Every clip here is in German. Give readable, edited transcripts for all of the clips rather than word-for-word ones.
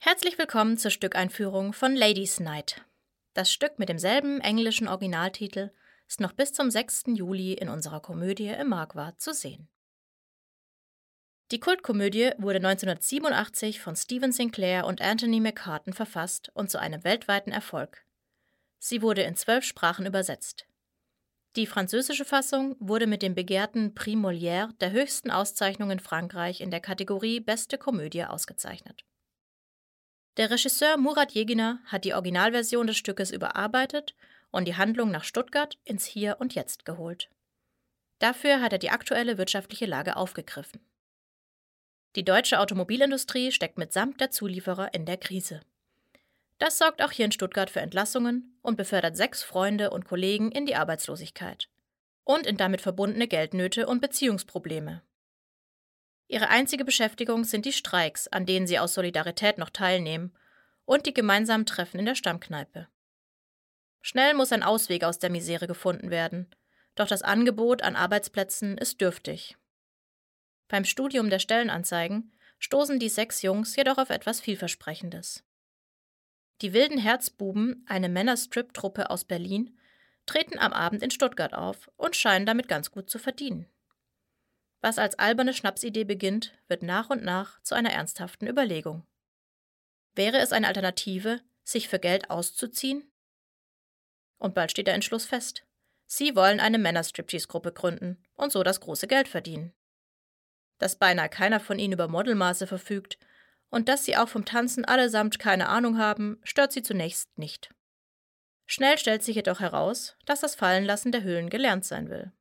Herzlich willkommen zur Stückeinführung von Ladies' Night. Das Stück mit demselben englischen Originaltitel ist noch bis zum 6. Juli in unserer Komödie im Marquardt zu sehen. Die Kultkomödie wurde 1987 von Stephen Sinclair und Anthony McCarten verfasst und zu einem weltweiten Erfolg. Sie wurde in 12 Sprachen übersetzt. Die französische Fassung wurde mit dem begehrten Prix Molière, der höchsten Auszeichnung in Frankreich, in der Kategorie Beste Komödie ausgezeichnet. Der Regisseur Murat Yeginer hat die Originalversion des Stückes überarbeitet und die Handlung nach Stuttgart ins Hier und Jetzt geholt. Dafür hat er die aktuelle wirtschaftliche Lage aufgegriffen. Die deutsche Automobilindustrie steckt mitsamt der Zulieferer in der Krise. Das sorgt auch hier in Stuttgart für Entlassungen und befördert 6 Freunde und Kollegen in die Arbeitslosigkeit und in damit verbundene Geldnöte und Beziehungsprobleme. Ihre einzige Beschäftigung sind die Streiks, an denen sie aus Solidarität noch teilnehmen, und die gemeinsamen Treffen in der Stammkneipe. Schnell muss ein Ausweg aus der Misere gefunden werden, doch das Angebot an Arbeitsplätzen ist dürftig. Beim Studium der Stellenanzeigen stoßen die 6 Jungs jedoch auf etwas Vielversprechendes. Die wilden Herzbuben, eine Männerstrip-Truppe aus Berlin, treten am Abend in Stuttgart auf und scheinen damit ganz gut zu verdienen. Was als alberne Schnapsidee beginnt, wird nach und nach zu einer ernsthaften Überlegung. Wäre es eine Alternative, sich für Geld auszuziehen? Und bald steht der Entschluss fest. Sie wollen eine Männer-Striptease-Gruppe gründen und so das große Geld verdienen. Dass beinahe keiner von ihnen über Modelmaße verfügt und dass sie auch vom Tanzen allesamt keine Ahnung haben, stört sie zunächst nicht. Schnell stellt sich jedoch heraus, dass das Fallenlassen der Hüllen gelernt sein will.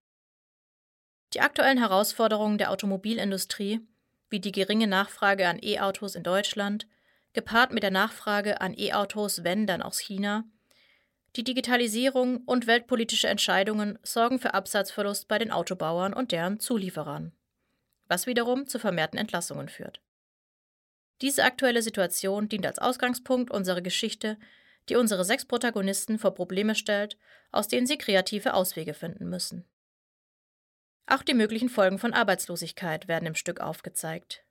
Die aktuellen Herausforderungen der Automobilindustrie, wie die geringe Nachfrage an E-Autos in Deutschland, gepaart mit der Nachfrage an E-Autos, wenn dann aus China, die Digitalisierung und weltpolitische Entscheidungen sorgen für Absatzverlust bei den Autobauern und deren Zulieferern, was wiederum zu vermehrten Entlassungen führt. Diese aktuelle Situation dient als Ausgangspunkt unserer Geschichte, die unsere 6 Protagonisten vor Probleme stellt, aus denen sie kreative Auswege finden müssen. Auch die möglichen Folgen von Arbeitslosigkeit werden im Stück aufgezeigt.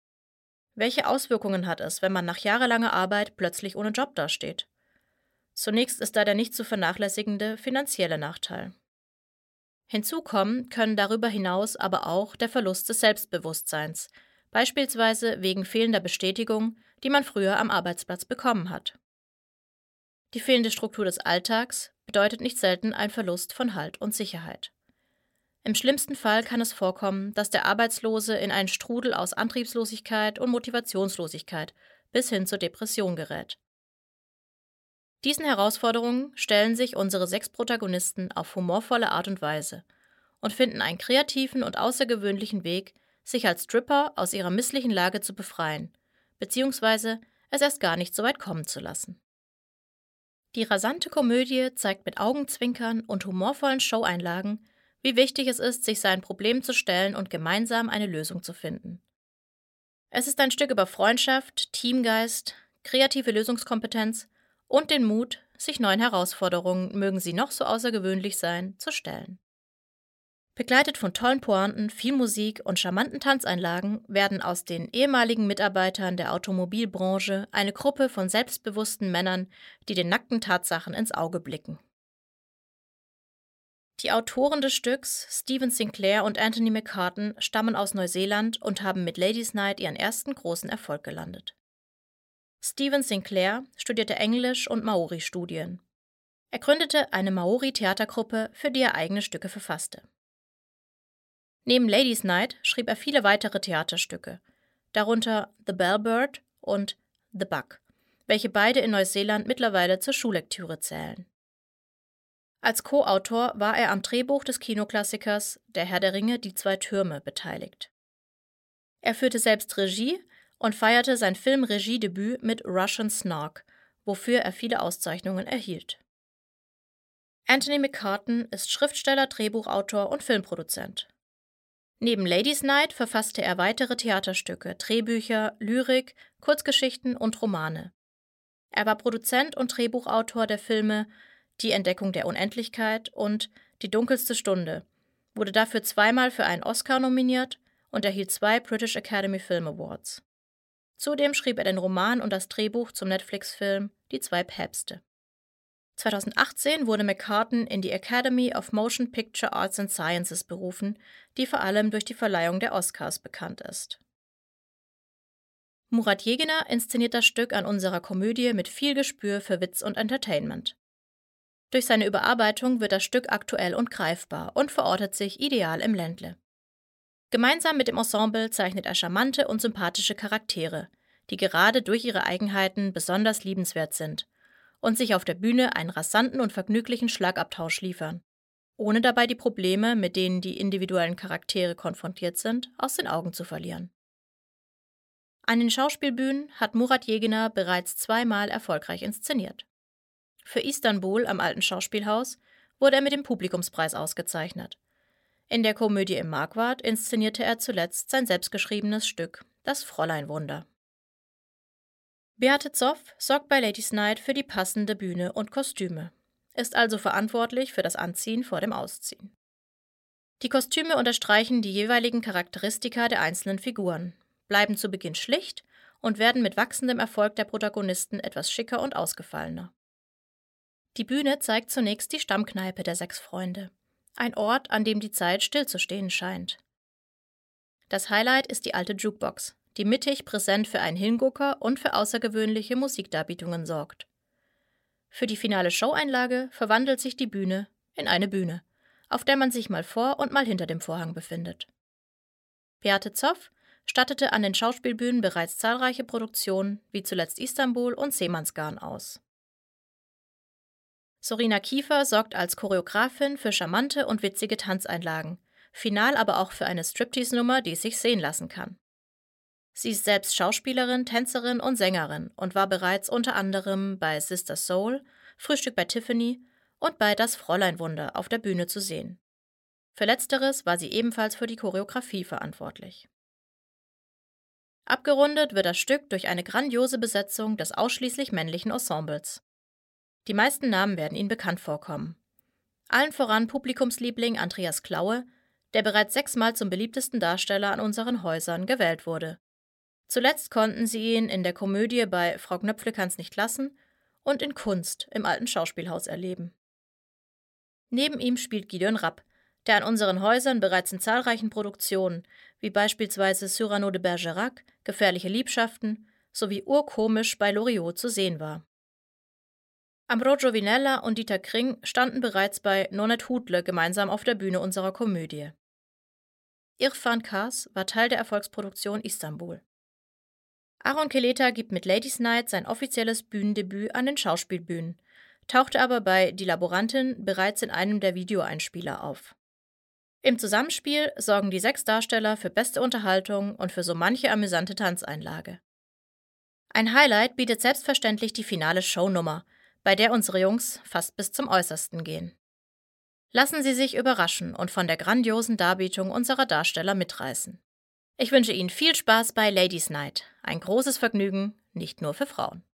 Welche Auswirkungen hat es, wenn man nach jahrelanger Arbeit plötzlich ohne Job dasteht? Zunächst ist da der nicht zu vernachlässigende finanzielle Nachteil. Hinzu kommen können darüber hinaus aber auch der Verlust des Selbstbewusstseins, beispielsweise wegen fehlender Bestätigung, die man früher am Arbeitsplatz bekommen hat. Die fehlende Struktur des Alltags bedeutet nicht selten einen Verlust von Halt und Sicherheit. Im schlimmsten Fall kann es vorkommen, dass der Arbeitslose in einen Strudel aus Antriebslosigkeit und Motivationslosigkeit bis hin zur Depression gerät. Diesen Herausforderungen stellen sich unsere 6 Protagonisten auf humorvolle Art und Weise und finden einen kreativen und außergewöhnlichen Weg, sich als Stripper aus ihrer misslichen Lage zu befreien, beziehungsweise es erst gar nicht so weit kommen zu lassen. Die rasante Komödie zeigt mit Augenzwinkern und humorvollen Showeinlagen, wie wichtig es ist, sich seinen Problemen zu stellen und gemeinsam eine Lösung zu finden. Es ist ein Stück über Freundschaft, Teamgeist, kreative Lösungskompetenz und den Mut, sich neuen Herausforderungen, mögen sie noch so außergewöhnlich sein, zu stellen. Begleitet von tollen Pointen, viel Musik und charmanten Tanzeinlagen werden aus den ehemaligen Mitarbeitern der Automobilbranche eine Gruppe von selbstbewussten Männern, die den nackten Tatsachen ins Auge blicken. Die Autoren des Stücks, Stephen Sinclair und Anthony McCarten, stammen aus Neuseeland und haben mit Ladies' Night ihren ersten großen Erfolg gelandet. Stephen Sinclair studierte Englisch und Maori-Studien. Er gründete eine Maori-Theatergruppe, für die er eigene Stücke verfasste. Neben Ladies' Night schrieb er viele weitere Theaterstücke, darunter The Bellbird und The Bug, welche beide in Neuseeland mittlerweile zur Schullektüre zählen. Als Co-Autor war er am Drehbuch des Kinoklassikers Der Herr der Ringe, die 2 Türme beteiligt. Er führte selbst Regie und feierte sein Filmregiedebüt mit Russian Snark, wofür er viele Auszeichnungen erhielt. Anthony McCarten ist Schriftsteller, Drehbuchautor und Filmproduzent. Neben Ladies' Night verfasste er weitere Theaterstücke, Drehbücher, Lyrik, Kurzgeschichten und Romane. Er war Produzent und Drehbuchautor der Filme Die Entdeckung der Unendlichkeit und Die dunkelste Stunde, wurde dafür 2-mal für einen Oscar nominiert und erhielt 2 British Academy Film Awards. Zudem schrieb er den Roman und das Drehbuch zum Netflix-Film Die zwei Päpste. 2018 wurde McCartan in die Academy of Motion Picture Arts and Sciences berufen, die vor allem durch die Verleihung der Oscars bekannt ist. Murat Yeginer inszeniert das Stück an unserer Komödie mit viel Gespür für Witz und Entertainment. Durch seine Überarbeitung wird das Stück aktuell und greifbar und verortet sich ideal im Ländle. Gemeinsam mit dem Ensemble zeichnet er charmante und sympathische Charaktere, die gerade durch ihre Eigenheiten besonders liebenswert sind und sich auf der Bühne einen rasanten und vergnüglichen Schlagabtausch liefern, ohne dabei die Probleme, mit denen die individuellen Charaktere konfrontiert sind, aus den Augen zu verlieren. An den Schauspielbühnen hat Murat Yeginer bereits 2-mal erfolgreich inszeniert. Für Istanbul am Alten Schauspielhaus wurde er mit dem Publikumspreis ausgezeichnet. In der Komödie im Marquardt inszenierte er zuletzt sein selbstgeschriebenes Stück Das Fräuleinwunder. Beate Zoff sorgt bei Ladysnight für die passende Bühne und Kostüme, ist also verantwortlich für das Anziehen vor dem Ausziehen. Die Kostüme unterstreichen die jeweiligen Charakteristika der einzelnen Figuren, bleiben zu Beginn schlicht und werden mit wachsendem Erfolg der Protagonisten etwas schicker und ausgefallener. Die Bühne zeigt zunächst die Stammkneipe der 6 Freunde, ein Ort, an dem die Zeit stillzustehen scheint. Das Highlight ist die alte Jukebox, die mittig präsent für einen Hingucker und für außergewöhnliche Musikdarbietungen sorgt. Für die finale Showeinlage verwandelt sich die Bühne in eine Bühne, auf der man sich mal vor und mal hinter dem Vorhang befindet. Beate Zoff stattete an den Schauspielbühnen bereits zahlreiche Produktionen, wie zuletzt Istanbul und Seemannsgarn aus. Sorina Kiefer sorgt als Choreografin für charmante und witzige Tanzeinlagen, final aber auch für eine Striptease-Nummer, die es sich sehen lassen kann. Sie ist selbst Schauspielerin, Tänzerin und Sängerin und war bereits unter anderem bei Sister Soul, Frühstück bei Tiffany und bei Das Fräuleinwunder auf der Bühne zu sehen. Für Letzteres war sie ebenfalls für die Choreografie verantwortlich. Abgerundet wird das Stück durch eine grandiose Besetzung des ausschließlich männlichen Ensembles. Die meisten Namen werden Ihnen bekannt vorkommen. Allen voran Publikumsliebling Andreas Klaue, der bereits 6-mal zum beliebtesten Darsteller an unseren Häusern gewählt wurde. Zuletzt konnten Sie ihn in der Komödie bei Frau Knöpfle kann's nicht lassen und in Kunst im Alten Schauspielhaus erleben. Neben ihm spielt Gideon Rapp, der an unseren Häusern bereits in zahlreichen Produktionen, wie beispielsweise Cyrano de Bergerac, Gefährliche Liebschaften sowie urkomisch bei Loriot zu sehen war. Ambrogio Vinella und Dieter Kring standen bereits bei Nonnet Hudle gemeinsam auf der Bühne unserer Komödie. Irfan Khas war Teil der Erfolgsproduktion Istanbul. Aaron Keleta gibt mit Ladysnight sein offizielles Bühnendebüt an den Schauspielbühnen, tauchte aber bei Die Laborantin bereits in einem der Videoeinspieler auf. Im Zusammenspiel sorgen die 6 Darsteller für beste Unterhaltung und für so manche amüsante Tanzeinlage. Ein Highlight bietet selbstverständlich die finale Shownummer, bei der unsere Jungs fast bis zum Äußersten gehen. Lassen Sie sich überraschen und von der grandiosen Darbietung unserer Darsteller mitreißen. Ich wünsche Ihnen viel Spaß bei Ladysnight, ein großes Vergnügen, nicht nur für Frauen.